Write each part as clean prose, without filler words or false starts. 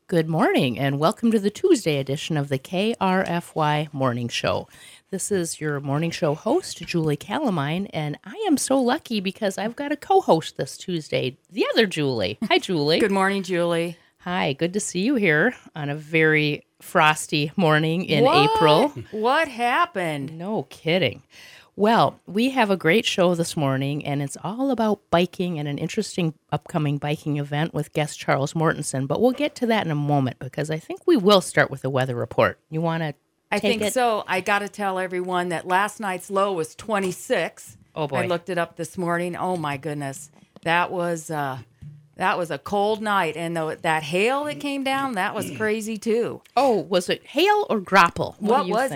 Good morning, and welcome to the Tuesday edition of the KRFY Morning Show. This is your morning show host, Julie Calamine, and I am so lucky because I've got a co-host this Tuesday, the other Julie. Hi, Julie. Good morning, Julie. Hi, good to see you here on a very frosty morning in What? April. What happened? No kidding. Well, we have a great show this morning, and it's all about biking and an interesting upcoming biking event with guest Charles Mortensen. But we'll get to that in a moment because I think we will start with the weather report. You want to I take think it? so. I got to tell everyone that last night's low was 26. Oh, boy. I looked it up this morning. Oh, my goodness. That was a cold night. And that hail that came down, that was crazy, too. Oh, was it hail or grapple? What do you was think?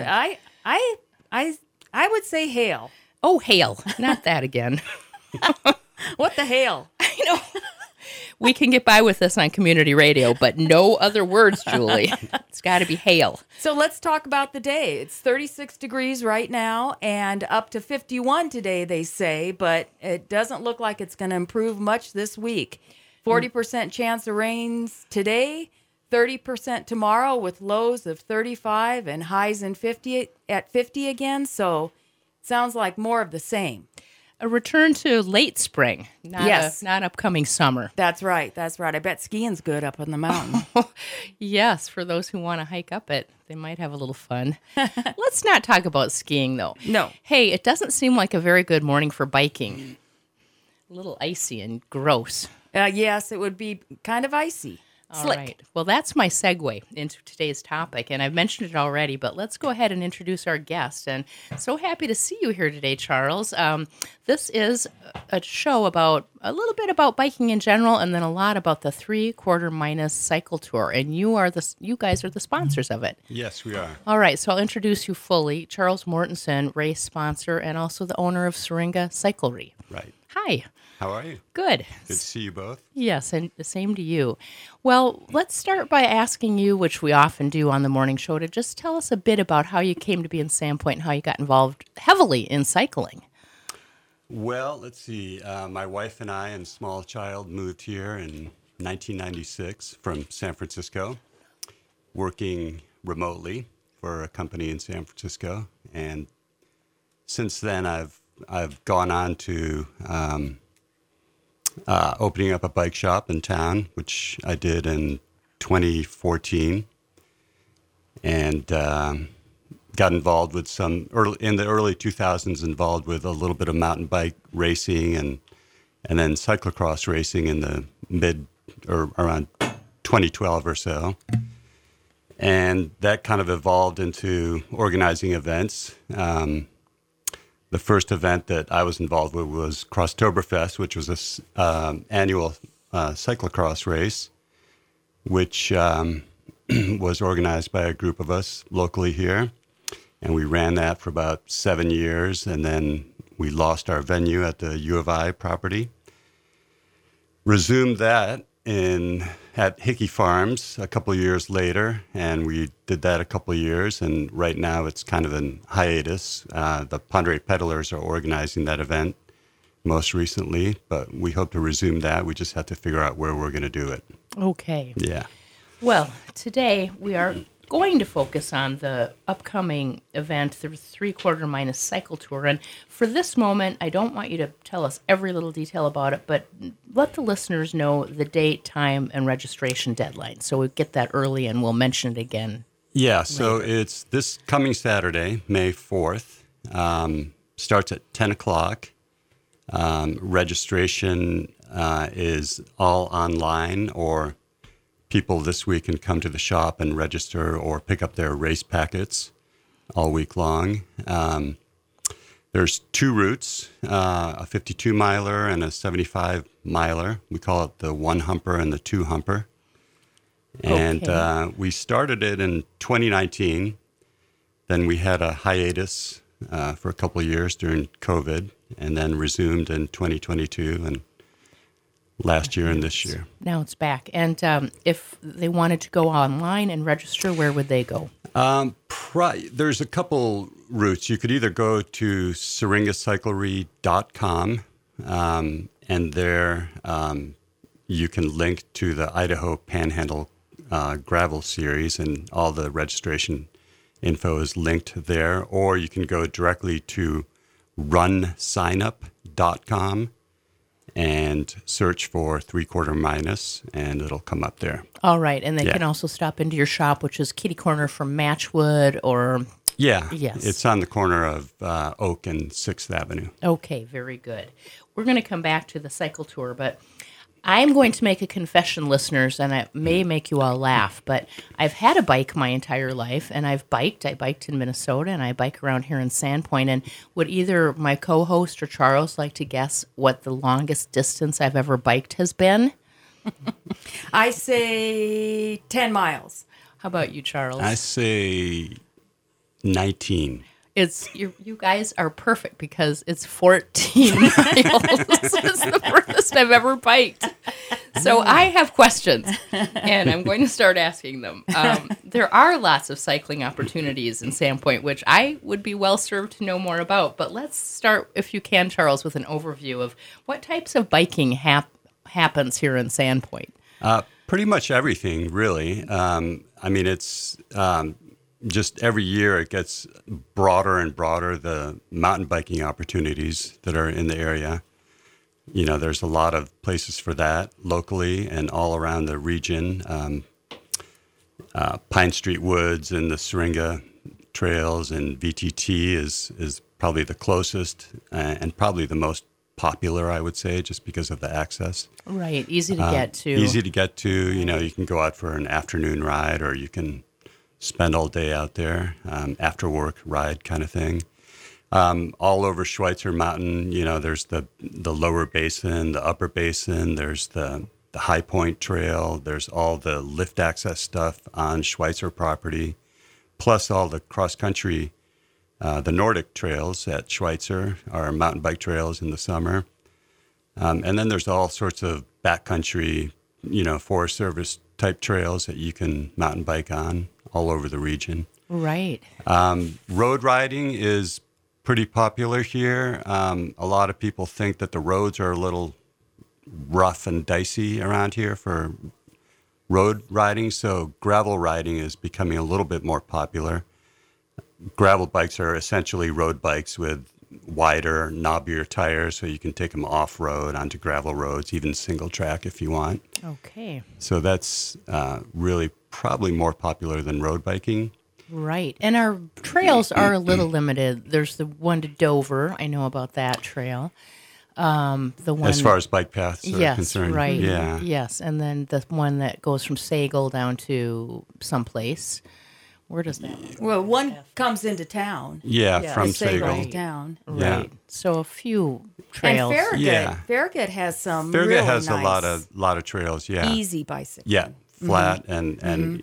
it? I would say hail. Oh, hail. Not that again. What the hail? I know. We can get by with this on community radio, but no other words, Julie. It's got to be hail. So let's talk about the day. It's 36 degrees right now and up to 51 today, they say, but it doesn't look like it's going to improve much this week. 40% chance of rains today, 30% tomorrow with lows of 35 and highs in 50 again. So sounds like more of the same. A return to late spring, Yes. not upcoming summer. That's right. That's right. I bet skiing's good up on the mountain. Yes, for those who want to hike up it, they might have a little fun. Let's not talk about skiing, though. No. Hey, it doesn't seem like a very good morning for biking. A little icy and gross. Yes, it would be kind of icy. All Slick. right. Well, that's my segue into today's topic, and I've mentioned it already, but let's go ahead and introduce our guest. And so happy to see you here today, Charles. This is a show about a little bit about biking in general, and then a lot about the 3/4 minus cycle tour. And you guys are the sponsors of it. Yes, we are. All right, so I'll introduce you fully. Charles Mortensen, race sponsor, and also the owner of Syringa Cyclery. Right. Hi. How are you? Good. Good to see you both. Yes, and the same to you. Well, let's start by asking you, which we often do on the morning show, to just tell us a bit about how you came to be in Sandpoint and how you got involved heavily in cycling. Well, let's see. My wife and I and small child moved here in 1996 from San Francisco, working remotely for a company in San Francisco. And since then, I've gone on to opening up a bike shop in town, which I did in 2014, and got involved with in the early 2000s, involved with a little bit of mountain bike racing and then cyclocross racing in the around 2012 or so. And that kind of evolved into organizing events. The first event that I was involved with was Crosstoberfest, which was this annual cyclocross race, which was organized by a group of us locally here. And we ran that for about 7 years, and then we lost our venue at the U of I property. Resumed that at Hickey Farms a couple of years later, and we did that a couple of years, and right now it's kind of in hiatus. The Ponderay Peddlers are organizing that event most recently, but we hope to resume that. We just have to figure out where we're going to do it. Okay. Yeah. Well, today we are going to focus on the upcoming event, the 3/4 minus cycle tour. And for this moment, I don't want you to tell us every little detail about it, but let the listeners know the date, time, and registration deadline. So we get that early and we'll mention it again. Yeah, so it's this coming Saturday, May 4th. Starts at 10 o'clock. Registration is all online, or people this week can come to the shop and register or pick up their race packets all week long. There's two routes, a 52-miler and a 75-miler. We call it the one-humper and the two-humper. And we started it in 2019. Then we had a hiatus for a couple of years during COVID, and then resumed in 2022 and last year and this year. Now it's back. And if they wanted to go online and register, where would they go? There's a couple routes. You could either go to syringacyclery.com, and there you can link to the Idaho Panhandle gravel series, and all the registration info is linked there. Or you can go directly to runsignup.com and search for 3/4 minus, and it'll come up there. All right. And they Yeah. can also stop into your shop, which is kitty corner from Matchwood or... Yeah, Yes. it's on the corner of Oak and 6th Avenue. Okay, very good. We're going to come back to the cycle tour, but I'm going to make a confession, listeners, and it may make you all laugh, but I've had a bike my entire life, and I've biked. I biked in Minnesota, and I bike around here in Sandpoint. And would either my co-host or Charles like to guess what the longest distance I've ever biked has been? I say 10 miles. How about you, Charles? I say 19. It's you guys are perfect because it's 14 miles. It's the furthest I've ever biked. So I have questions, and I'm going to start asking them. There are lots of cycling opportunities in Sandpoint, which I would be well served to know more about. But let's start, if you can, Charles, with an overview of what types of biking happens here in Sandpoint. Pretty much everything, really. I mean, it's just every year it gets broader and broader, the mountain biking opportunities that are in the area. You know, there's a lot of places for that locally and all around the region. Pine Street Woods and the Syringa trails and VTT is probably the closest and probably the most popular, I would say, just because of the access. Right, easy to get to. Easy to get to. You know, you can go out for an afternoon ride, or you can spend all day out there, after work ride kind of thing. All over Schweitzer Mountain, you know, there's the lower basin, the upper basin, there's the High Point Trail, there's all the lift access stuff on Schweitzer property, plus all the cross-country, the Nordic trails at Schweitzer are mountain bike trails in the summer. And then there's all sorts of backcountry, you know, Forest Service type trails that you can mountain bike on all over the region. Right. Road riding is pretty popular here. A lot of people think that the roads are a little rough and dicey around here for road riding, so gravel riding is becoming a little bit more popular. Gravel bikes are essentially road bikes with wider, knobbier tires, so you can take them off-road onto gravel roads, even single track if you want. Okay. So that's really probably more popular than road biking. Right. And our trails are a little limited. There's the one to Dover. I know about that trail. The one As far as bike paths are yes, concerned. right. Yeah. Yes. And then the one that goes from Sagal down to someplace. Where does that? Well, one comes into town. Yeah, from Sagal Sagal. to town. Yeah. Right. So a few trails. And Farragut. Yeah. Farragut has some Farragut really has nice, a lot of trails, yeah. easy bicycling. Yeah, flat and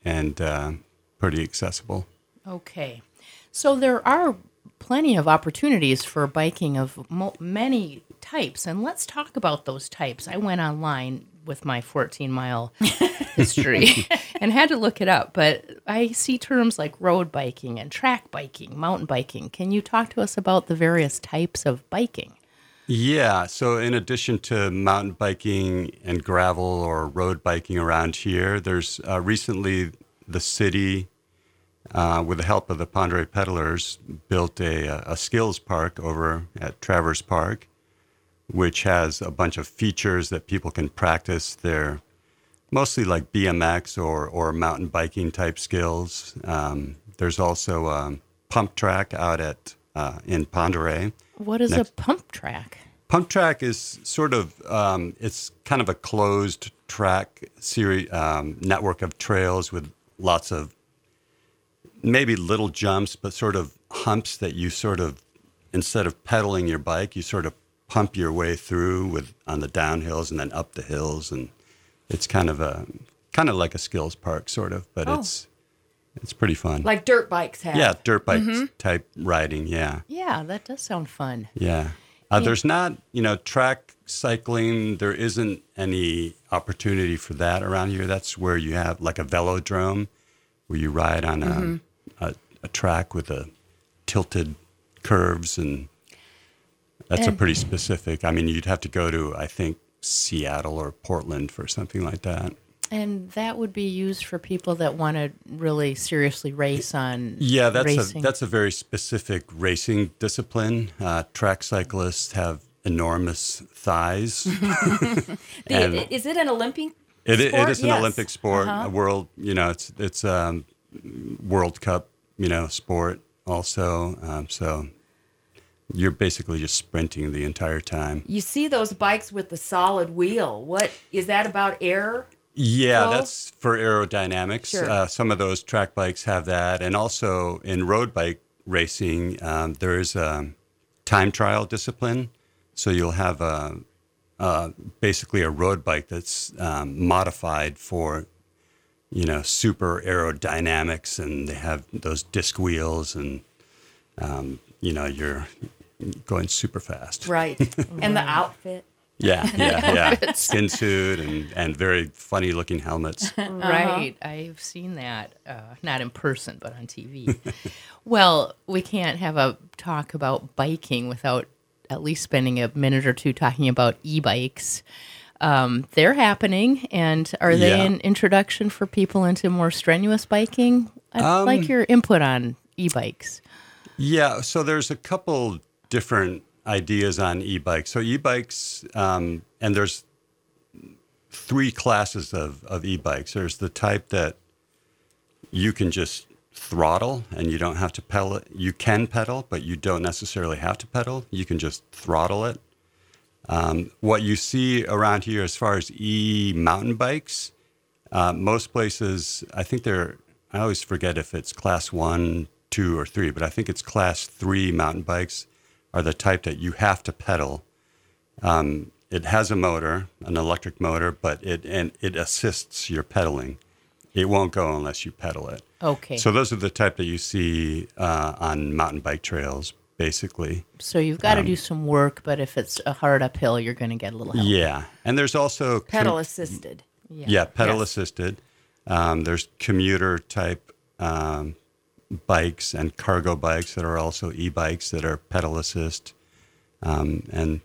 pretty accessible. Okay. So there are plenty of opportunities for biking of many types, and let's talk about those types. I went online with my 14-mile history and had to look it up, but I see terms like road biking and track biking, mountain biking. Can you talk to us about the various types of biking? Yeah, so in addition to mountain biking and gravel or road biking around here, there's recently the city, with the help of the Pondere Peddlers, built a skills park over at Travers Park, which has a bunch of features that people can practice their mostly like BMX or mountain biking type skills. There's also a pump track out at in Pondere. What is a pump track? Pump track is sort of it's kind of a closed track series network of trails with lots of maybe little jumps, but sort of humps that you sort of, instead of pedaling your bike, you sort of pump your way through with on the downhills and then up the hills, and it's kind of like a skills park sort of, but it's pretty fun. Like dirt bikes have. Yeah, dirt bike type riding. Yeah. Yeah, that does sound fun. Yeah. There's not, track cycling. There isn't any opportunity for that around here. That's where you have like a velodrome where you ride on a track with a tilted curves, and that's a pretty specific. I mean, you'd have to go to, I think, Seattle or Portland for something like that. And that would be used for people that want to really seriously race on Yeah, racing. that's a very specific racing discipline. Track cyclists have enormous thighs. And Is it an Olympic it sport? is an Yes. Olympic sport, a world. It's World Cup, sport also. So you're basically just sprinting the entire time. You see those bikes with the solid wheel. What is that about air? Yeah, flow? that's for aerodynamics. Sure. Some of those track bikes have that. And also in road bike racing, there is a time trial discipline. So you'll have basically a road bike that's modified for, super aerodynamics. And they have those disc wheels and, you're going super fast. Right. And the outfit. Yeah. Skin suit and very funny looking helmets. Right. I've seen that, not in person, but on TV. Well, we can't have a talk about biking without at least spending a minute or two talking about e-bikes. They're happening, and are they Yeah. an introduction for people into more strenuous biking? I'd like your input on e-bikes. Yeah, so there's a couple different ideas on e-bikes. So e-bikes, and there's three classes of e-bikes. There's the type that you can just throttle and you don't have to pedal it. You can pedal, but you don't necessarily have to pedal. You can just throttle it. What you see around here as far as e-mountain bikes, most places, I always forget if it's class 1, 2, or 3, but I think it's class 3 mountain bikes are the type that you have to pedal. It has a motor, an electric motor, but it assists your pedaling. It won't go unless you pedal it. Okay. So those are the type that you see on mountain bike trails, basically. So you've got to do some work, but if it's a hard uphill, you're going to get a little help. Yeah, and there's also Pedal assisted. Yeah, pedal Yes. assisted. There's commuter type bikes and cargo bikes that are also e-bikes that are pedal assist, and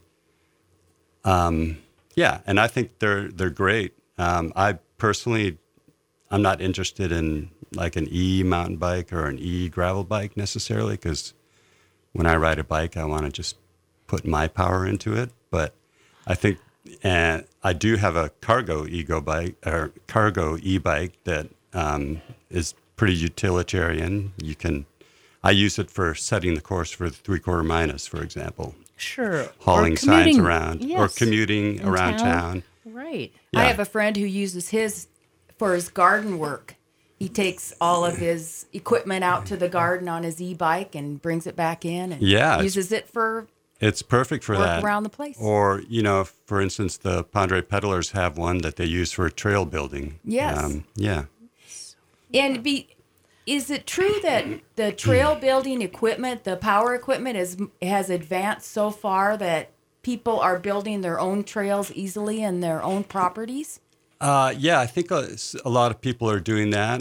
I think they're great. I personally, I'm not interested in like an e mountain bike or an e gravel bike necessarily, because when I ride a bike, I want to just put my power into it. But I think, and I do have a cargo cargo e-bike that is pretty utilitarian. I use it for setting the course for the 3/4 miles, for example, Sure. hauling Or signs commuting. around or Yes. commuting In around town. Right. Yeah. I have a friend who uses his for his garden work. He takes all of his equipment out to the garden on his e-bike and brings it back in and Yeah, uses it for It's perfect for work that. around the place. Or, for instance, the Pondere Peddlers have one that they use for trail building. Yes. Yeah. And is it true that the trail building equipment, the power equipment, has advanced so far that people are building their own trails easily in their own properties? Yeah, I think a lot of people are doing that.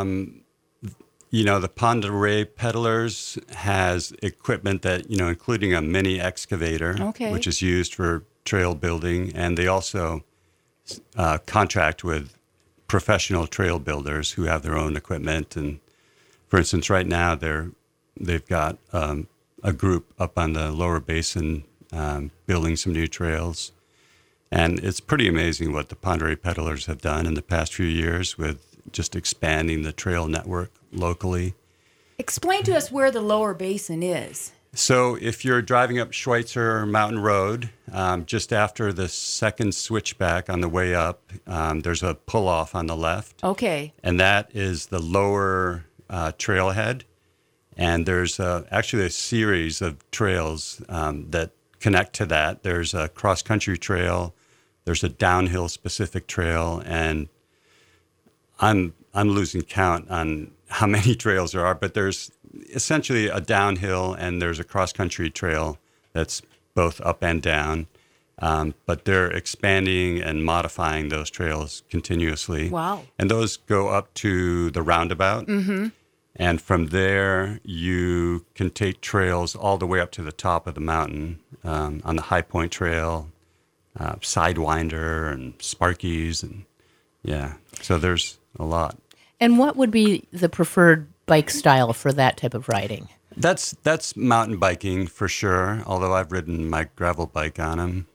The Pondere Peddlers has equipment that, including a mini excavator, Okay. which is used for trail building. And they also contract with professional trail builders who have their own equipment. And for instance, right now they've got a group up on the Lower Basin building some new trails. And it's pretty amazing what the Pondere Peddlers have done in the past few years with just expanding the trail network locally. Explain to us where the Lower Basin is. So if you're driving up Schweitzer Mountain Road, just after the second switchback on the way up, there's a pull-off on the left. Okay. And that is the lower trailhead. And there's actually a series of trails that connect to that. There's a cross-country trail, there's a downhill specific trail, and I'm losing count on how many trails there are, but there's essentially a downhill and there's a cross-country trail that's both up and down. But they're expanding and modifying those trails continuously. Wow. And those go up to the roundabout. Mm-hmm. And from there, you can take trails all the way up to the top of the mountain on the High Point Trail, Sidewinder, and Sparky's, and Yeah. So there's a lot. And what would be the preferred bike style for that type of riding? That's mountain biking for sure. Although I've ridden my gravel bike on them.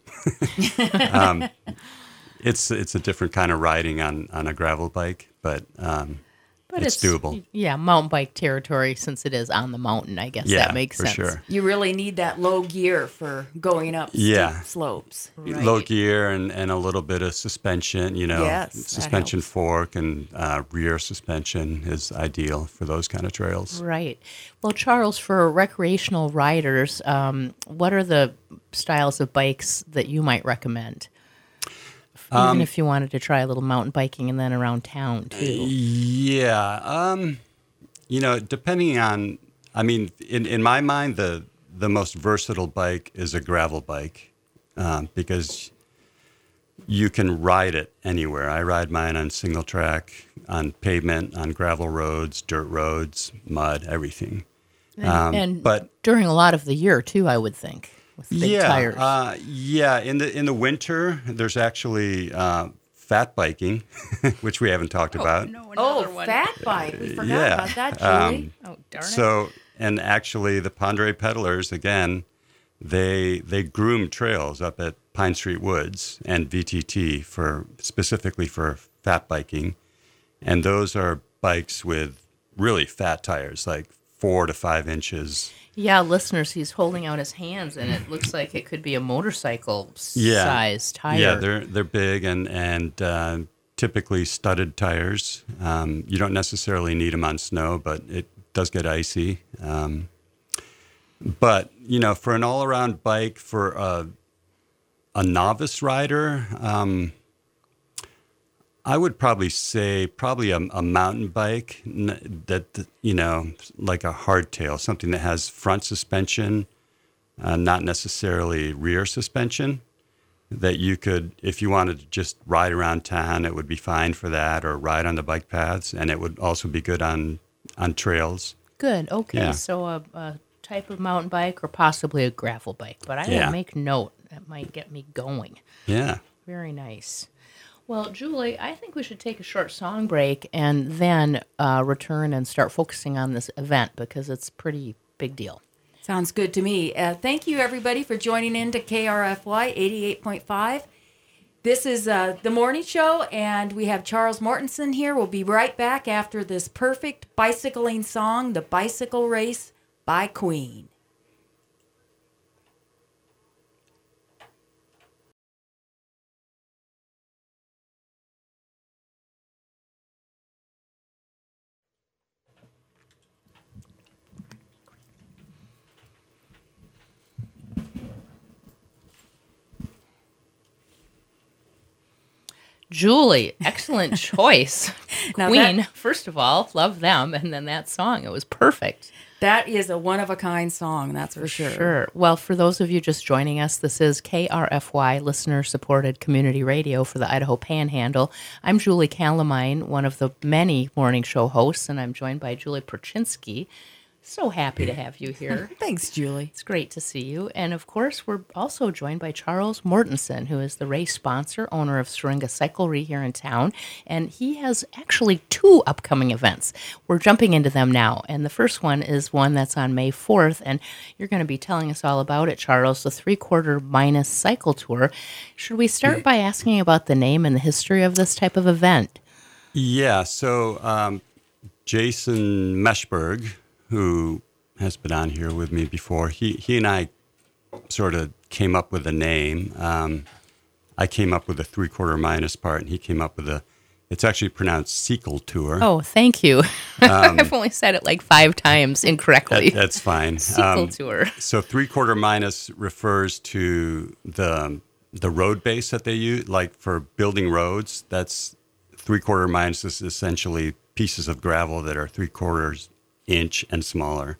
It's a different kind of riding on a gravel bike, but it's doable. Yeah, mountain bike territory since it is on the mountain. I guess Yeah, that makes for sense. sure. You really need that low gear for going up Yeah. steep slopes. Right. Low gear and a little bit of suspension, Yes, that suspension helps. fork and rear suspension is ideal for those kind of trails. Right. Well, Charles, for recreational riders, what are the styles of bikes that you might recommend? Even if you wanted to try a little mountain biking and then around town too. Yeah. Depending on, I mean, in my mind, the most versatile bike is a gravel bike because you can ride it anywhere. I ride mine on single track, on pavement, on gravel roads, dirt roads, mud, everything. And but during a lot of the year too, I would think, with big tires. In the winter, there's actually fat biking, which we haven't talked about. Oh, fat bike. We forgot Yeah. about that, Julie. Oh, darn it. So, and actually, the Pondere Peddlers again, they groom trails up at Pine Street Woods and VTT specifically for fat biking, and those are bikes with really fat tires, like 4 to 5 inches. Yeah, listeners, he's holding out his hands, and it looks like it could be a motorcycle size tire. Yeah, they're big and typically studded tires. You don't necessarily need them on snow, but it does get icy. But for an all-around bike for a novice rider, I would probably say a mountain bike that like a hardtail, something that has front suspension, not necessarily rear suspension. That you could, if you wanted to just ride around town, it would be fine for that, or ride on the bike paths, and it would also be good on trails. Good. Okay, Yeah. so a type of mountain bike or possibly a gravel bike, but I will make note. That might get me going. Yeah. Very nice. Well, Julie, I think we should take a short song break and then return and start focusing on this event because it's a pretty big deal. Sounds good to me. Thank you, everybody, for joining in to KRFY 88.5. This is the morning show, and we have Charles Mortensen here. We'll be right back after this perfect bicycling song, The Bicycle Race by Queen. Julie, excellent choice. Now Queen, first of all, love them, and then that song, it was perfect. That is a one-of-a-kind song, that's for sure. Sure. Well, for those of you just joining us, this is KRFY, listener-supported community radio for the Idaho Panhandle. I'm Julie Calamine, one of the many morning show hosts, and I'm joined by Julie Perchinsky. So happy to have you here. Thanks, Julie. It's great to see you. And of course, we're also joined by Charles Mortensen, who is the race sponsor, owner of Syringa Cyclery here in town. And he has actually 2 upcoming events. We're jumping into them now. And the first one is one that's on May 4th. And you're going to be telling us all about it, Charles, the 3/4 minus cycle tour. Should we start by asking about the name and the history of this type of event? Yeah. So Jason Meshberg, who has been on here with me before, he and I sort of came up with a name. I came up with a 3/4 minus part, and he came up with it's actually pronounced Cycle Tour. Oh, thank you. I've only said it like 5 times incorrectly. That's fine. Cycle tour. So 3/4 minus refers to the road base that they use, like for building roads. That's 3/4 minus is essentially pieces of gravel that are 3/4 inch and smaller.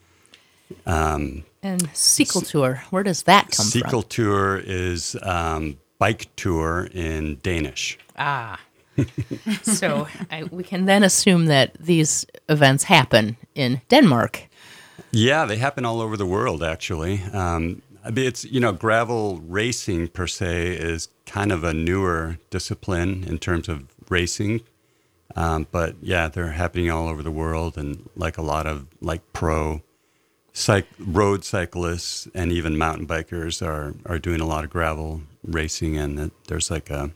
And Cycle tour, where does that come from? Cycle Tour is bike tour in Danish. Ah. So we can then assume that these events happen in Denmark. Yeah, they happen all over the world, actually. I mean, it's, gravel racing per se is kind of a newer discipline in terms of racing. But yeah, they're happening all over the world, and like a lot of like pro road cyclists and even mountain bikers are doing a lot of gravel racing, and there's like a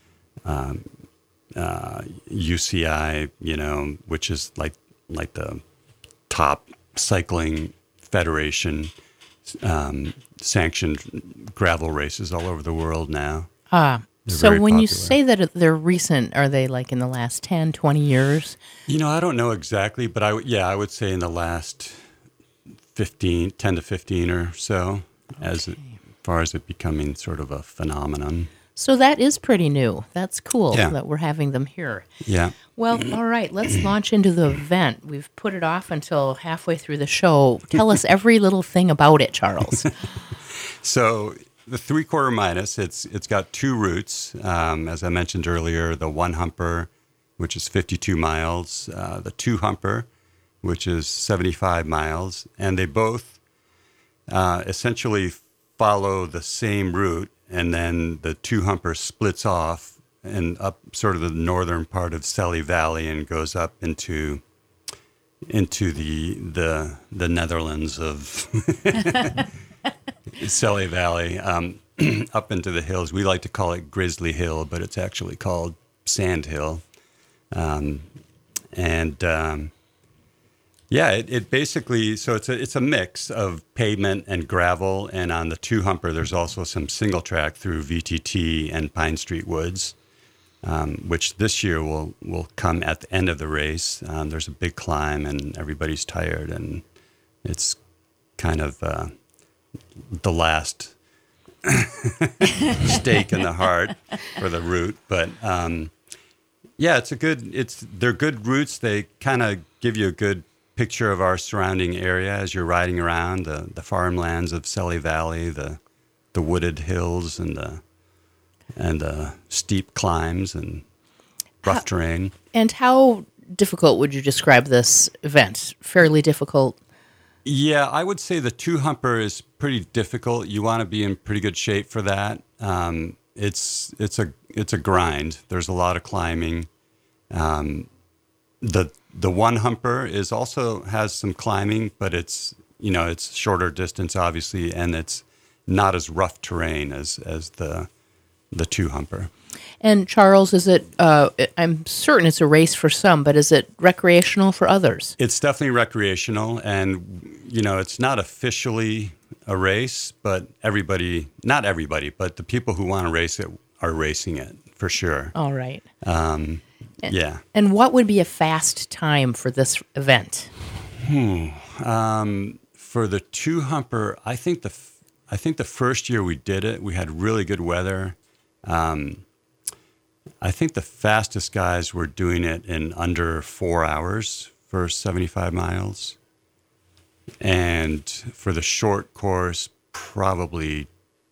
UCI, which is like the top cycling federation, sanctioned gravel races all over the world now. They're So very when you popular. say that they're recent, are they like in the last 10, 20 years? I don't know exactly, but I would say in the last 10 to 15 or so, as far as it becoming sort of a phenomenon. So that is pretty new. That's cool Yeah. that we're having them here. Yeah. Well, all right, let's launch into the event. We've put it off until halfway through the show. Tell us every little thing about it, Charles. So the 3/4 minus, it's got two routes. As I mentioned earlier, the one humper, which is 52 miles, the two humper, which is 75 miles, and they both essentially follow the same route. And then the two humper splits off and up sort of the northern part of Selly Valley and goes up into the Netherlands of Selly Valley, up into the hills. We like to call it Grizzly Hill, but it's actually called Sand Hill. It basically, so it's a mix of pavement and gravel, and on the two humper there's also some single track through VTT and Pine Street Woods, which this year will come at the end of the race. There's a big climb and everybody's tired, and it's kind of the last stake in the heart for the route, but they're good routes. They kind of give you a good picture of our surrounding area as you're riding around the farmlands of Selly Valley, the wooded hills and the steep climbs and rough terrain. And how difficult would you describe this event? Fairly difficult? Yeah, I would say the two humper is pretty difficult. You want to be in pretty good shape for that. It's a grind. There's a lot of climbing. The one humper has some climbing, but it's shorter distance obviously, and it's not as rough terrain as the two humper. And Charles, is it, I'm certain it's a race for some, but is it recreational for others? It's definitely recreational, and it's not officially a race, but not everybody, but the people who want to race it are racing it for sure. All right. Yeah. And what would be a fast time for this event? For the two humper, I think the first year we did it, we had really good weather. I think the fastest guys were doing it in under 4 hours for 75 miles. And for the short course, probably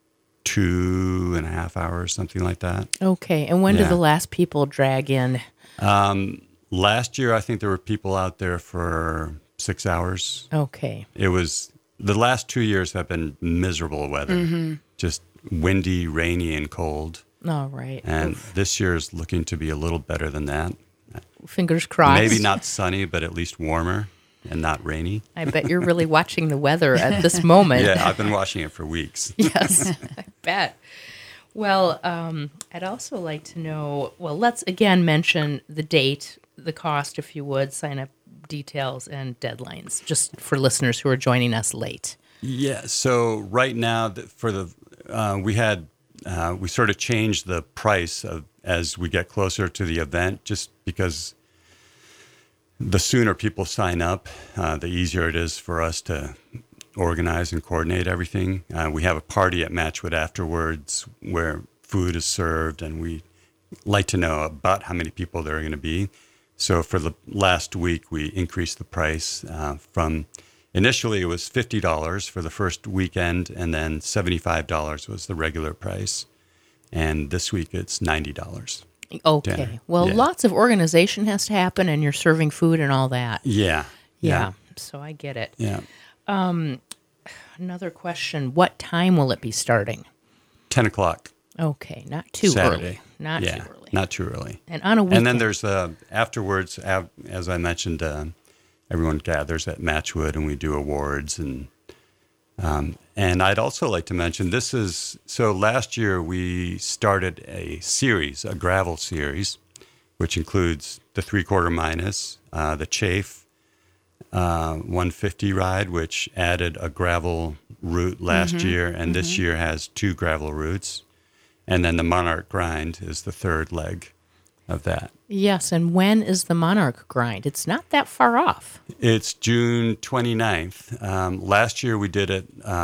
2.5 hours, something like that. Okay. And when did Yeah. the last people drag in? Last year, I think there were people out there for 6 hours. Okay. It was, the last 2 years have been miserable weather, just windy, rainy, and cold. All right. And this year is looking to be a little better than that. Fingers crossed. Maybe not sunny, but at least warmer and not rainy. I bet you're really watching the weather at this moment. Yeah, I've been watching it for weeks. Yes, I bet. Well, I'd also like to know, let's again mention the date, the cost, if you would, sign-up details, and deadlines, just for listeners who are joining us late. Yeah, so right now, we sort of changed the price as we get closer to the event, just because the sooner people sign up, the easier it is for us to organize and coordinate everything. We have a party at Matchwood afterwards where food is served, and we like to know about how many people there are going to be. So for the last week, we increased the price from initially it was $50 for the first weekend, and then $75 was the regular price. And this week it's $90. Okay. Dinner. Well, Yeah. lots of organization has to happen, and you're serving food and all that. Yeah. Yeah. So I get it. Yeah. Another question. What time will it be starting? 10 o'clock. Okay. Not too Saturday. early. Not Yeah. too early. Not too early. And on a weekend. And then there's afterwards, as I mentioned, everyone gathers at Matchwood and we do awards. And I'd also like to mention so last year we started a series, a gravel series, which includes the 3/4 minus, the Chafe 150 ride, which added a gravel route last year, and this year has 2 gravel routes. And then the Monarch Grind is the third leg of that. Yes, and when is the Monarch Grind? It's not that far off. It's June 29th. Last year we did it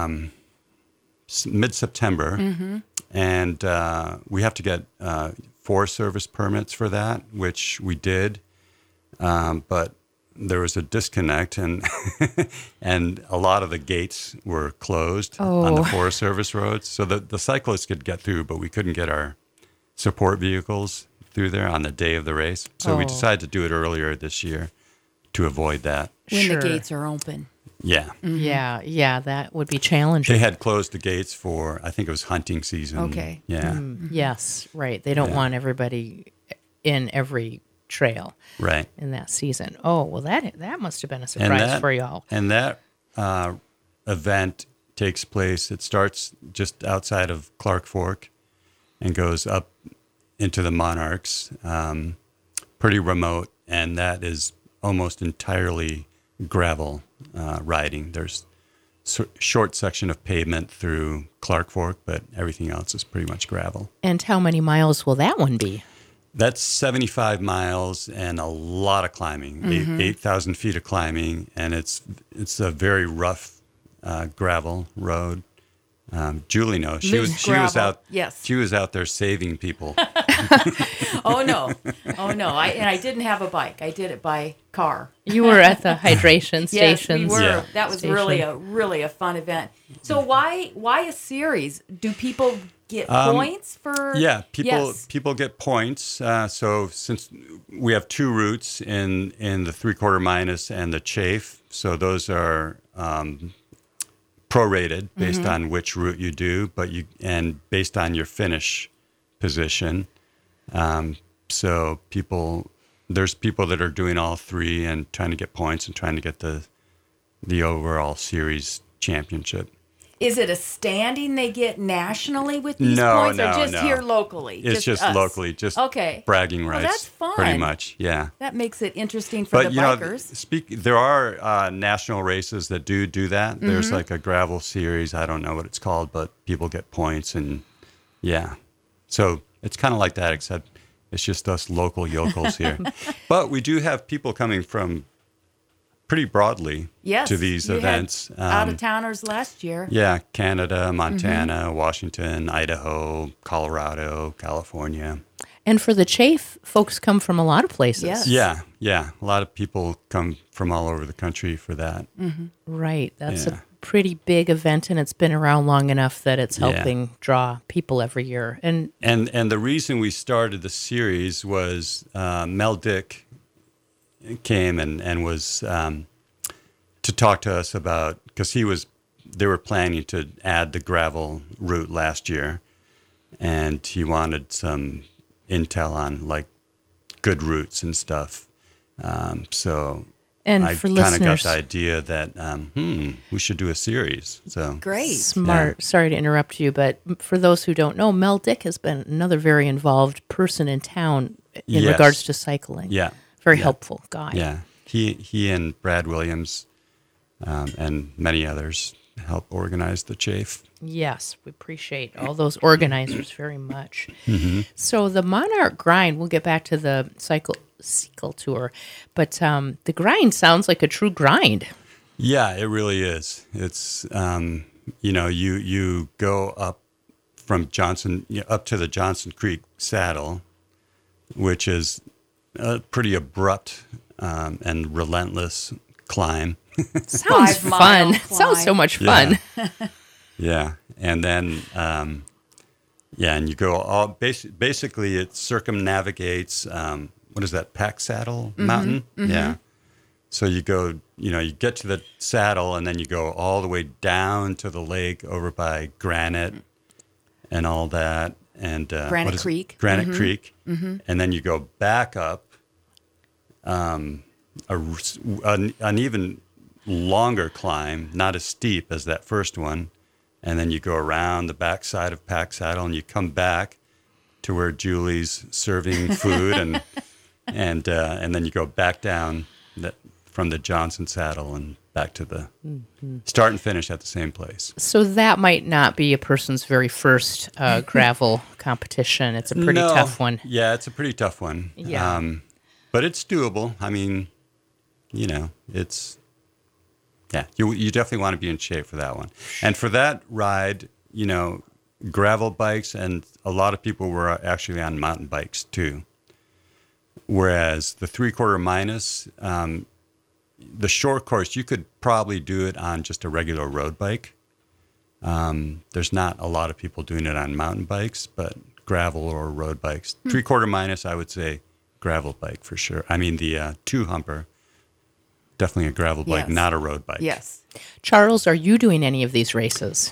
mid-September, and we have to get Forest Service permits for that, which we did, but there was a disconnect, and and a lot of the gates were closed on the Forest Service roads, so the cyclists could get through, but we couldn't get our support vehicles through there on the day of the race. So we decided to do it earlier this year to avoid that. When Sure. the gates are open. Yeah. Yeah, that would be challenging. They had closed the gates for, I think it was hunting season. Okay. Yeah. Yes, right. They don't want everybody in every trail Right. in that season. Oh, well, that must have been a surprise for y'all. And that event takes place, it starts just outside of Clark Fork and goes up into the Monarchs, pretty remote, and that is almost entirely gravel riding. There's short section of pavement through Clark Fork, but everything else is pretty much gravel. And how many miles will that one be? That's 75 miles and a lot of climbing, 8,000 feet of climbing, and it's a very rough gravel road. Julie knows. She was gravel. out. Yes. She was out there saving people. Oh no. I didn't have a bike. I did it by car. You were at the hydration Yes, stations. we were. Yeah. That was Station. really a fun event. So why a series? Do people get points for? Yeah, Yes. people get points. So since we have 2 routes in the 3/4 minus and the Chafe, so those are prorated based on which route you do, and based on your finish position. So there's people that are doing all 3 and trying to get points and trying to get the overall series championship. Is it a standing they get nationally with these No, points, no, or just no. here locally? It's just us? locally, just Okay. bragging rights. that's fun. Pretty much, yeah. That makes it interesting for But the you know, bikers. there are national races that do that. There's like a gravel series. I don't know what it's called, but people get points, and yeah. So it's kind of like that, except it's just us local yokels here. But we do have people coming from pretty broadly Yes, to these you had events. out of towners last year. Yeah, Canada, Montana, Washington, Idaho, Colorado, California. And for the Chafe, folks come from a lot of places. Yes. Yeah. A lot of people come from all over the country for that. Right. That's Yeah. a pretty big event, and it's been around long enough that it's Yeah. helping draw people every year. And And the reason we started the series was Mel Dick came and was to talk to us about, because they were planning to add the gravel route last year, and he wanted some intel on like good routes and stuff. So And I for kind of got listeners, the idea that we should do a series. So Great. smart. Sorry to interrupt you, but for those who don't know, Mel Dick has been another very involved person in town in Yes. regards to cycling. yeah, Very helpful guy. yeah. He and Brad Williams and many others help organize the Chafe. Yes, we appreciate all those organizers very much. Mm-hmm. So the Monarch Grind, we'll get back to the cycle tour, but the grind sounds like a true grind. Yeah, it really is. It's you go up from up to the Johnson Creek Saddle, which is a pretty abrupt and relentless climb. Sounds 5 mile fun. climb. Sounds so much fun. Yeah, and then and you go all basically it circumnavigates what is that, Pack Saddle Mountain? Yeah. So you go, you get to the saddle and then you go all the way down to the lake over by Granite and all that, Granite Creek. Granite Creek, and then you go back up an even longer climb, not as steep as that first one, and then you go around the backside of Pack Saddle, and you come back to where Julie's serving food, and then you go back down from the Johnson Saddle and back to the start and finish at the same place. So that might not be a person's very first gravel competition. It's a pretty tough one. Yeah, it's a pretty tough one. Yeah. But it's doable. I mean, it's, you definitely want to be in shape for that one. And for that ride, gravel bikes, and a lot of people were actually on mountain bikes too. Whereas the 3/4 minus, the short course, you could probably do it on just a regular road bike. There's not a lot of people doing it on mountain bikes, but gravel or road bikes. 3/4 minus, I would say gravel bike for sure. I mean, the two-humper, definitely a gravel bike, Yes. not a road bike. Yes. Charles, are you doing any of these races?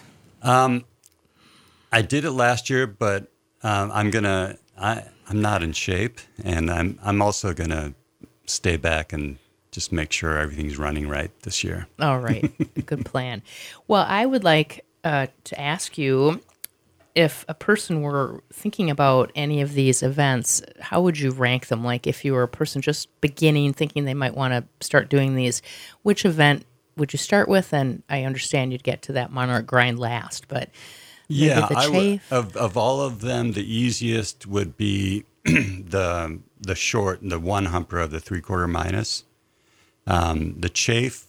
I did it last year, but I'm not in shape, and I'm also gonna stay back and just make sure everything's running right this year. All right. Good plan. Well, I would like to ask you, if a person were thinking about any of these events, how would you rank them? Like if you were a person just beginning, thinking they might want to start doing these, which event would you start with? And I understand you'd get to that Monarch grind last, but maybe the chafe? Of all of them, the easiest would be the short, the one humper of the 3/4 minus. The chafe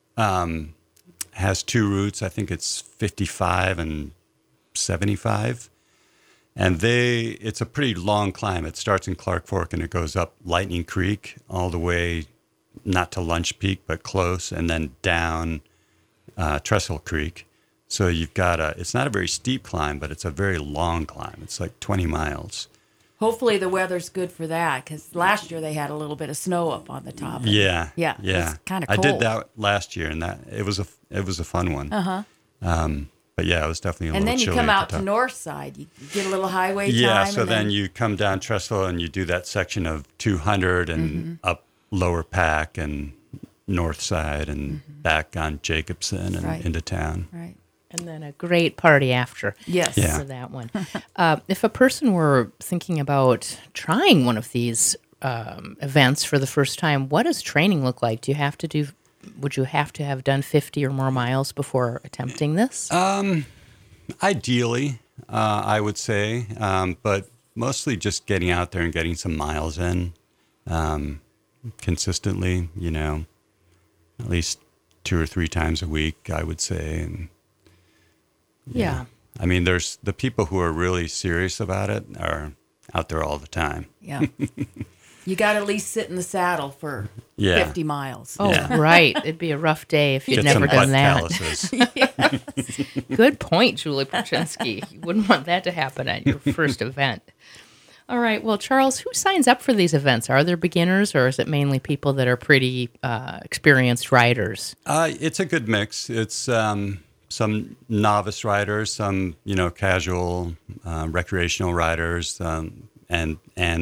has two routes. I think it's 55 and 75. And it's a pretty long climb. It starts in Clark Fork and it goes up Lightning Creek all the way, not to Lunch Peak, but close, and then down Trestle Creek. So you've got it's not a very steep climb, but it's a very long climb. It's like 20 miles. Hopefully the weather's good for that, because last year they had a little bit of snow up on the top. Yeah. Yeah. It's kind of I cold. did that last year, and it was a fun one. But yeah, it was definitely a And little then you chilly come at out the to top. north side. You get a little highway time. Yeah, so and then you come down Trestle and you do that section of 200 and up Lower Pack and north side and back on Jacobson and Right. into town. Right. And then a great party after. Yes. Yeah. For that one. If a person were thinking about trying one of these events for the first time, what does training look like? Would you have to have done 50 or more miles before attempting this? Ideally, I would say, but mostly just getting out there and getting some miles in consistently, at least 2 or 3 times a week, I would say. And, Yeah. I mean, there's the people who are really serious about it are out there all the time. Yeah. You got to at least sit in the saddle for Yeah. 50 miles. Oh, Yeah. right. It'd be a rough day if you'd Get never some butt done that. calluses. Good point, Julie Perchinsky. You wouldn't want that to happen at your first event. All right. Well, Charles, who signs up for these events? Are there beginners, or is it mainly people that are pretty experienced riders? It's a good mix. It's some novice riders, some casual recreational riders, and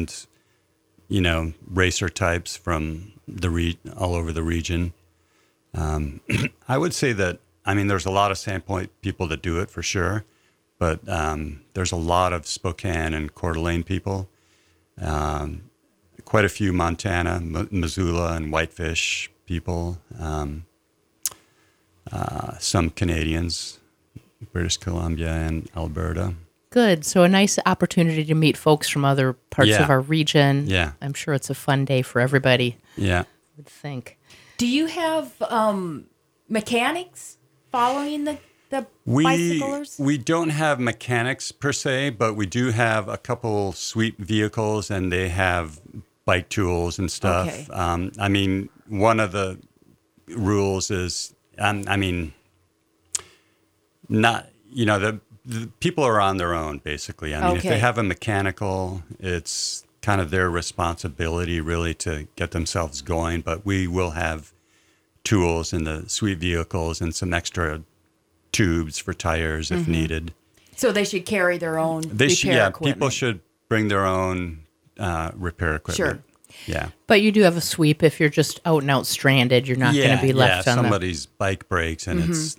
racer types from all over the region. I would say that there's a lot of Sandpoint people that do it for sure, but there's a lot of Spokane and Coeur d'Alene people. Quite a few Montana, Missoula, and Whitefish people. Some Canadians, British Columbia and Alberta. Good. So a nice opportunity to meet folks from other parts Yeah. of our region. Yeah. I'm sure it's a fun day for everybody, Yeah. I would think. Do you have mechanics following the bicyclers? We don't have mechanics per se, but we do have a couple sweep vehicles, and they have bike tools and stuff. Okay. One of the rules is, the people are on their own, basically. If Okay. they have a mechanical, it's kind of their responsibility really to get themselves going, but we will have tools in the sweep vehicles and some extra tubes for tires if needed. So they should carry their own They should, repair yeah, equipment. people should bring their own repair equipment. Sure. Yeah. But you do have a sweep if you're just out and out stranded. You're not going to be left on somebody's bike breaks and it's,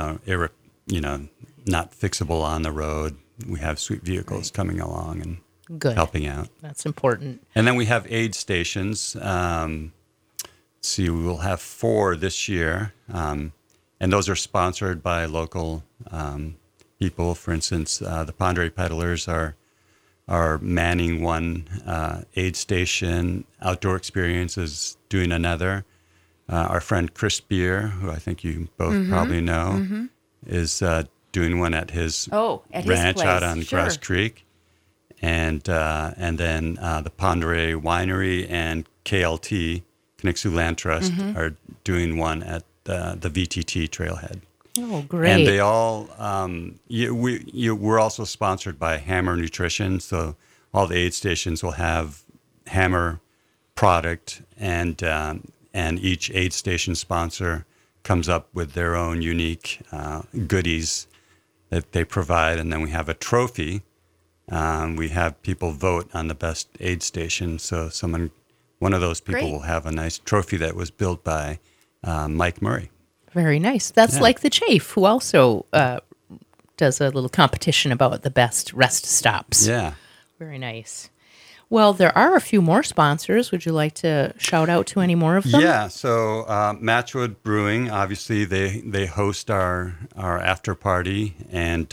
not fixable on the road. We have sweep vehicles coming along and Good. helping out. That's important. And then we have aid stations. Let's see, we will have 4 this year. And those are sponsored by local people. For instance, the Padre Peddlers are manning one aid station. Outdoor Experience is doing another. Our friend Chris Beer, who I think you both probably know, is doing one at his at his ranch place. out on Sure. Grass Creek. And then the Padre Winery and KLT, Knicksu Land Trust, are doing one at the VTT Trailhead. Oh, great. And they all, we're also sponsored by Hammer Nutrition. So all the aid stations will have Hammer product, and each aid station sponsor comes up with their own unique goodies that they provide. And then we have a trophy. We have people vote on the best aid station. So one of those people Great. will have a nice trophy that was built by Mike Murray. Very nice. That's Yeah. like the Chafe, who also does a little competition about the best rest stops. Yeah. Very nice. Well, there are a few more sponsors. Would you like to shout out to any more of them? Yeah, so Matchwood Brewing, obviously they host our after party, and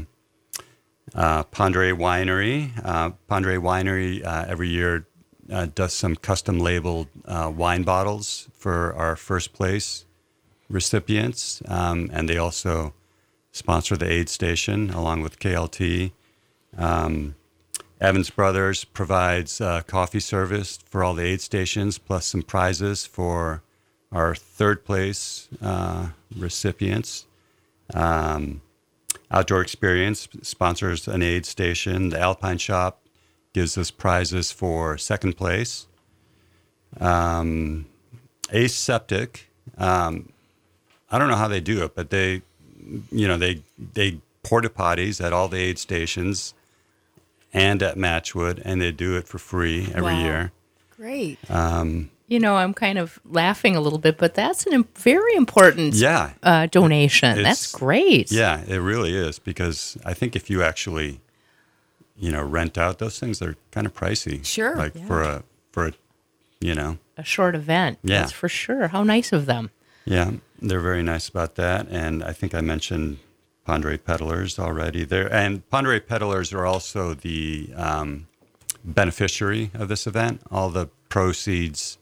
Padre Winery. Padre Winery every year does some custom labeled wine bottles for our first place recipients, and they also sponsor the aid station along with KLT. Evans Brothers provides coffee service for all the aid stations, plus some prizes for our third place recipients. Outdoor Experience sponsors an aid station. The Alpine Shop gives us prizes for second place. Ace Septic, I don't know how they do it, but they porta potties at all the aid stations and at Matchwood, and they do it for free every Wow. year. Great. I'm kind of laughing a little bit, but that's a very important Yeah. donation. It's- That's great. Yeah, it really is, because I think if you actually, rent out those things, they're kind of pricey. Sure. Like Yeah. for a, A short event. Yeah. That's for sure. How nice of them. yeah, they're very nice about that. And I think I mentioned Padre Peddlers already there. And Padre Peddlers are also the beneficiary of this event. All the proceeds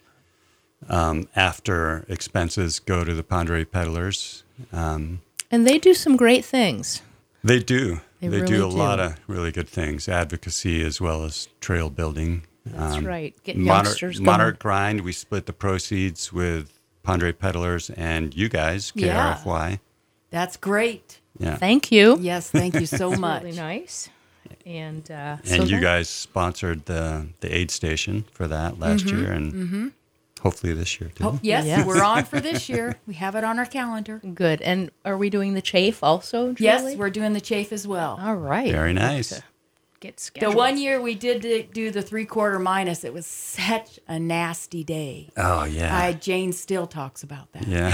after expenses go to the Padre Peddlers. And they do some great things. They do. They They really do a do. lot of really good things, advocacy as well as trail building. That's right. Get youngsters going. Monarch Grind, we split the proceeds with Padre Peddlers and you guys, Yeah. KRFY. That's great. Yeah. Thank you. Yes, thank you so much. Really nice. And And you guys sponsored the aid station for that last year, and hopefully this year too. Oh, yes, Yes. we're on for this year. We have it on our calendar. Good. And are we doing the Chafe also, Julie? Yes, we're doing the Chafe as well. All right. Very nice. Get The scheduled. one year we did do the 3/4 minus, it was such a nasty day. Oh yeah, Jane still talks about that. yeah.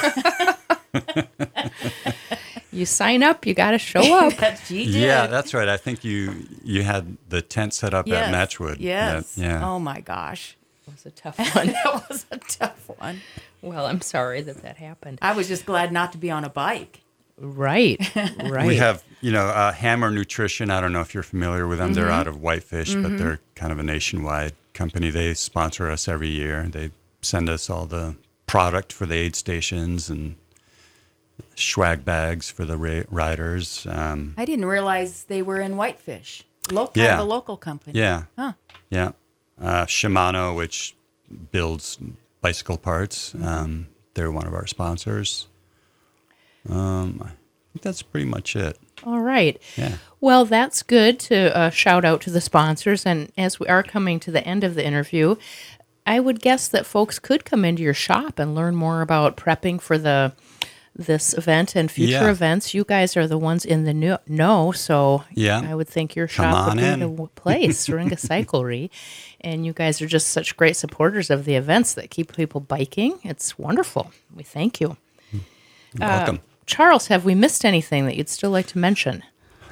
You sign up, you got to show up. She did. Yeah, that's right. I think you had the tent set up Yes. at Matchwood. Yes. Yeah. Oh my gosh. It was a tough one. That was a tough one. Well, I'm sorry that happened. I was just glad not to be on a bike. Right. Right. We have, Hammer Nutrition. I don't know if you're familiar with them. They're out of Whitefish, but they're kind of a nationwide company. They sponsor us every year. They send us all the product for the aid stations and swag bags for the riders. I didn't realize they were in Whitefish. Kind Yeah. of a local company. Yeah. Huh. Yeah. Shimano, which builds bicycle parts. They're one of our sponsors. I think that's pretty much it. All right. Yeah. Well, that's good to shout out to the sponsors. And as we are coming to the end of the interview, I would guess that folks could come into your shop and learn more about prepping for the this event and future Yeah. events. You guys are the ones in the know, so Yeah. I would think your Come shop on would be in. the place, Syringa Cyclery. And you guys are just such great supporters of the events that keep people biking. It's wonderful. We thank you. You're welcome. Charles, have we missed anything that you'd still like to mention?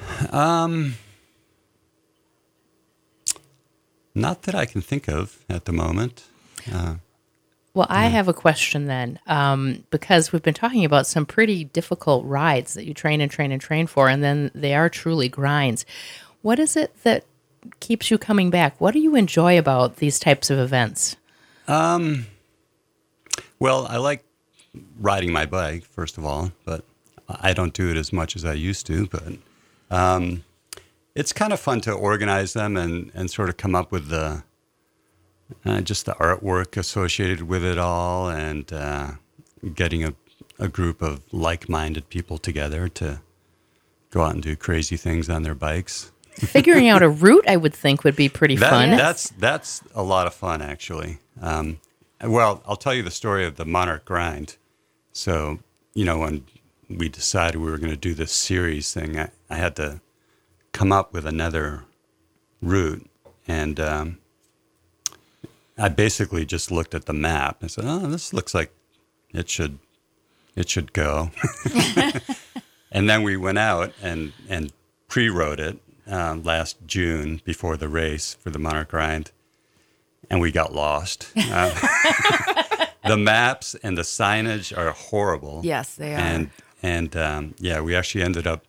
Not that I can think of at the moment. Well, I have a question then, because we've been talking about some pretty difficult rides that you train and train and train for, and then they are truly grinds. What is it that keeps you coming back? What do you enjoy about these types of events? Well, I like riding my bike, first of all, but I don't do it as much as I used to. But it's kind of fun to organize them and sort of come up with the just the artwork associated with it all, and getting a group of like-minded people together to go out and do crazy things on their bikes. Figuring out a route, I would think, would be pretty fun. That's a lot of fun, actually. Well, I'll tell you the story of the Monarch Grind. So, when we decided we were going to do this series thing, I had to come up with another route, and I basically just looked at the map and said, "Oh, this looks like it should go." And then we went out and pre-rode it last June before the race for the Monarch Grind, and we got lost. The maps and the signage are horrible. Yes, they are. And we actually ended up.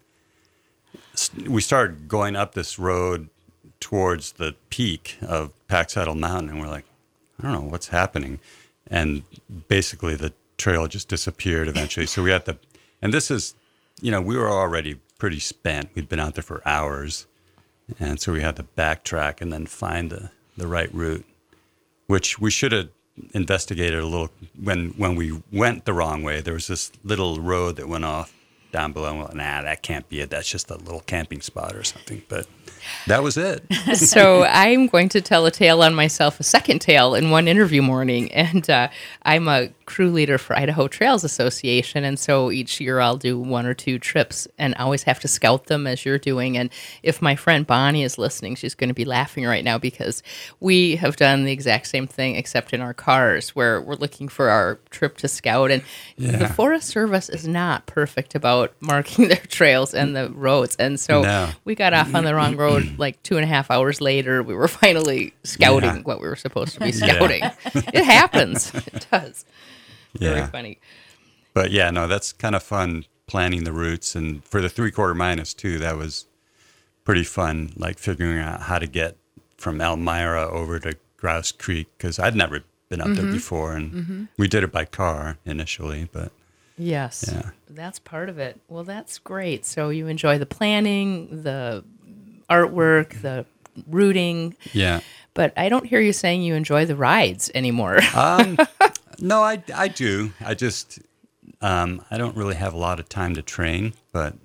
We started going up this road towards the peak of Pack Saddle Mountain, and we're like, I don't know what's happening. And basically the trail just disappeared eventually. So we had to, and this is, we were already pretty spent. We'd been out there for hours. And so we had to backtrack and then find the right route, which we should have investigated a little. When we went the wrong way, there was this little road that went off down below. And we're like, nah, that can't be it. That's just a little camping spot or something. But that was it. So I'm going to tell a tale on myself, a second tale in one interview morning. And I'm a crew leader for Idaho Trails Association. And so each year I'll do one or two trips and always have to scout them as you're doing. And if my friend Bonnie is listening, she's going to be laughing right now because we have done the exact same thing except in our cars where we're looking for our trip to scout. And the Forest Service is not perfect about marking their trails and the roads. And so we got off on the wrong road like 2.5 hours later. We were finally scouting what we were supposed to be scouting. It happens. It does. Very funny. But that's kind of fun planning the routes. And for the 3/4 minus too, that was pretty fun, like figuring out how to get from Elmira over to Grouse Creek, because I'd never been up there before. And we did it by car initially, but yes, that's part of it. Well, that's great. So you enjoy the planning, the artwork, the routing. Yeah. But I don't hear you saying you enjoy the rides anymore. No, I do. I just, I don't really have a lot of time to train, but,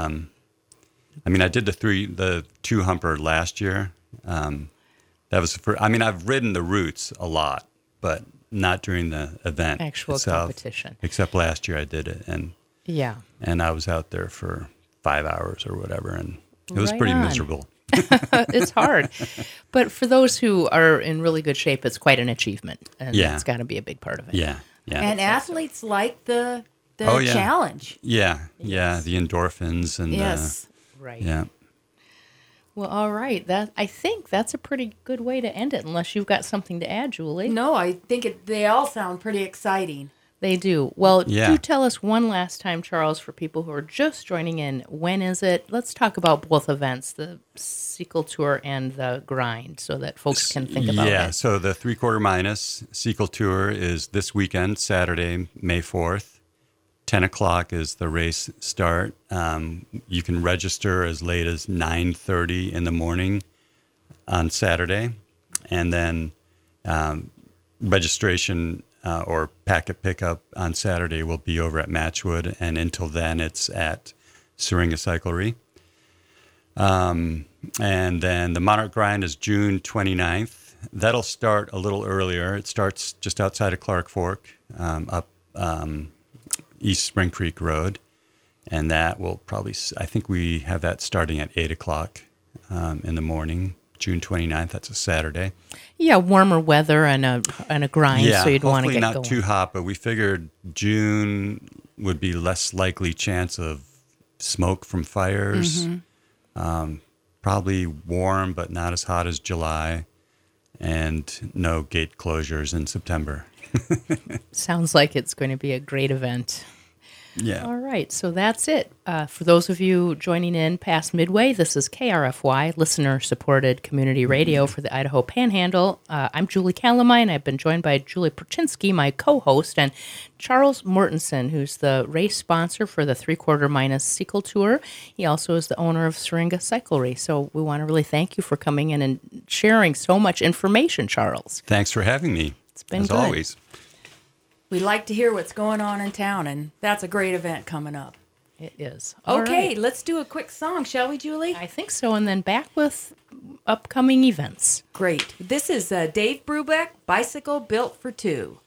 I did the 2-humper last year. That was the first, I've ridden the routes a lot, but not during the event Actual itself, competition. Except last year I did it. And I was out there for 5 hours or whatever. And it was pretty miserable. It's hard. But for those who are in really good shape, it's quite an achievement. And it's got to be a big part of it. Yeah. And athletes like the challenge. Yeah. The endorphins and Right. Yeah. Well, all right. I think that's a pretty good way to end it, unless you've got something to add, Julie. No, I think they all sound pretty exciting. They do. Well, do tell us one last time, Charles, for people who are just joining in. When is it? Let's talk about both events, the Cycle Tour and the Grind, so that folks can think about it. Yeah, so the 3/4 minus Cycle Tour is this weekend, Saturday, May 4th. 10 o'clock is the race start. You can register as late as 9:30 in the morning on Saturday. And then registration or packet pickup on Saturday will be over at Matchwood, and until then it's at Syringa Cyclery. And then the Monarch Grind is June 29th. That'll start a little earlier. It starts just outside of Clark Fork, up East Spring Creek Road. And that will probably, I think we have that starting at 8 o'clock in the morning, June 29th. That's a Saturday. Yeah, warmer weather and a grind, Yeah, so you'd want to hopefully get not going. too hot, but we figured June would be less likely chance of smoke from fires. Probably warm, but not as hot as July, and no gate closures in September. Sounds like it's going to be a great event. Yeah. All right, so that's it. For those of you joining in past midway, this is KRFY, listener-supported community radio for the Idaho Panhandle. I'm Julie Calamine. I've been joined by Julie Perchinsky, my co-host, and Charles Mortensen, who's the race sponsor for the 3/4 minus Sequel Tour. He also is the owner of Syringa Cyclery. So we want to really thank you for coming in and sharing so much information, Charles. Thanks for having me. It's been as good. always. We like to hear what's going on in town, and that's a great event coming up. It is. All Okay, right. let's do a quick song, shall we, Julie? I think so, and then back with upcoming events. Great. This is Dave Brubeck, Bicycle Built for Two.